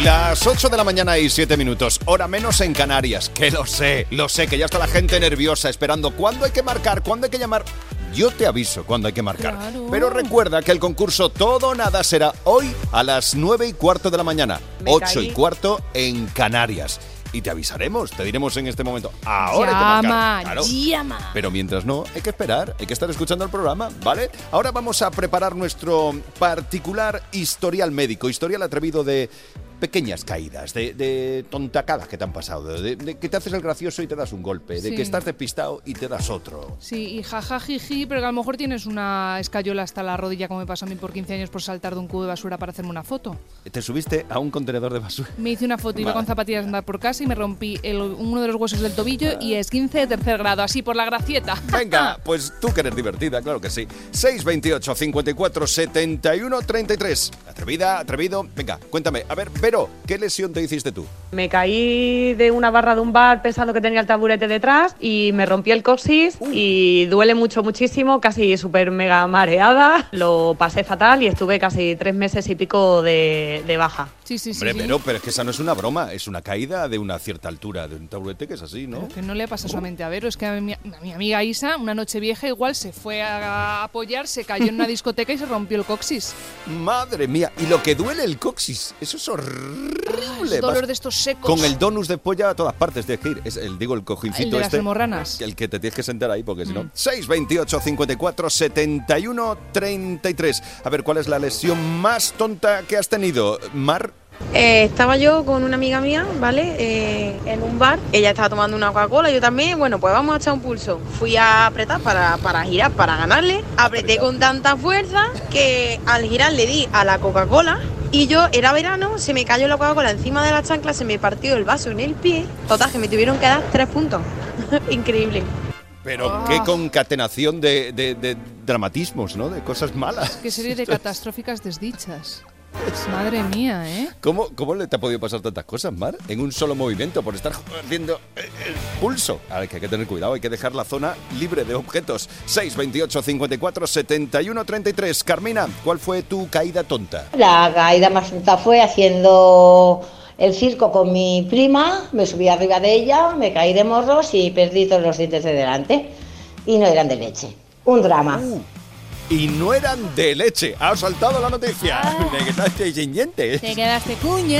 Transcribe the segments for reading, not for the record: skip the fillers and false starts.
Las 8 de la mañana y 7 minutos, hora menos en Canarias. Que lo sé, que ya está la gente nerviosa esperando cuándo hay que marcar, cuándo hay que llamar. Yo te aviso cuándo hay que marcar. Claro. Pero recuerda que el concurso Todo o Nada será hoy a las 9:15 de la mañana, 8:15 en Canarias. Y te avisaremos, te diremos en este momento. Ahora hay que marcar. Claro. Llama. Pero mientras no, hay que esperar, hay que estar escuchando el programa, ¿vale? Ahora vamos a preparar nuestro particular historial médico, historial atrevido de pequeñas caídas, de tontacadas que te han pasado, de que te haces el gracioso y te das un golpe, de que estás despistado y te das otro. Sí, y jajajiji, pero que a lo mejor tienes una escayola hasta la rodilla, como me pasó a mí por 15 años por saltar de un cubo de basura para hacerme una foto. ¿Te subiste a un contenedor de basura? Me hice una foto, iba con zapatillas a andar por casa y me rompí uno de los huesos del tobillo y esguince de tercer grado, así por la gracieta. Venga, pues tú que eres divertida, claro que sí. 628 54 71 33. Atrevido. Venga, cuéntame. A ver, Vero, ¿qué lesión te hiciste tú? Me caí de una barra de un bar pensando que tenía el taburete detrás y me rompí el coxis y duele muchísimo, casi súper mega mareada. Lo pasé fatal y estuve casi 3 meses y pico de baja. Sí. Hombre, pero es que esa no es una broma, es una caída de una cierta altura de un taburete que es así, ¿no? Pero que no le pasa solamente a Vero, es que a mi amiga Isa, una noche vieja, igual se fue a apoyar, se cayó en una discoteca y se rompió el coxis. Madre mía, y lo que duele el coxis, eso es horrible. Dolor de estos secos. Con el donus de polla a todas partes tienes que ir. Es el cojincito el de las hemorranas. El que te tienes que sentar ahí, porque si no. 628 54 71 33. A ver, ¿cuál es la lesión más tonta que has tenido, Mar? Estaba yo con una amiga mía, ¿vale? En un bar. Ella estaba tomando una Coca-Cola, yo también. Bueno, pues vamos a echar un pulso. Fui a apretar para girar, para ganarle. Apreté con tanta fuerza que al girar le di a la Coca-Cola. Y yo, era verano, se me cayó la Coca-Cola encima de la chancla, se me partió el vaso en el pie. Total, que me tuvieron que dar 3 puntos. Increíble. Pero qué concatenación de dramatismos, ¿no? De cosas malas. Qué serie de catastróficas desdichas. Madre mía, ¿eh? ¿Cómo le te ha podido pasar tantas cosas, Mar? En un solo movimiento, por estar haciendo el pulso. A ver, que hay que tener cuidado, hay que dejar la zona libre de objetos. 628 54 71 33. Carmina, ¿cuál fue tu caída tonta? La caída más tonta fue haciendo el circo con mi prima. Me subí arriba de ella, me caí de morros y perdí todos los dientes de delante. Y no eran de leche. Un drama. Y no eran de leche. Ha saltado la noticia. Te quedaste sin dientes. Te quedaste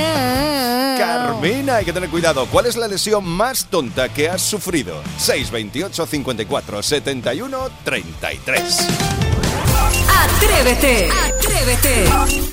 cuña. Carmina, hay que tener cuidado. ¿Cuál es la lesión más tonta que has sufrido? 628 54 71 33. Atrévete.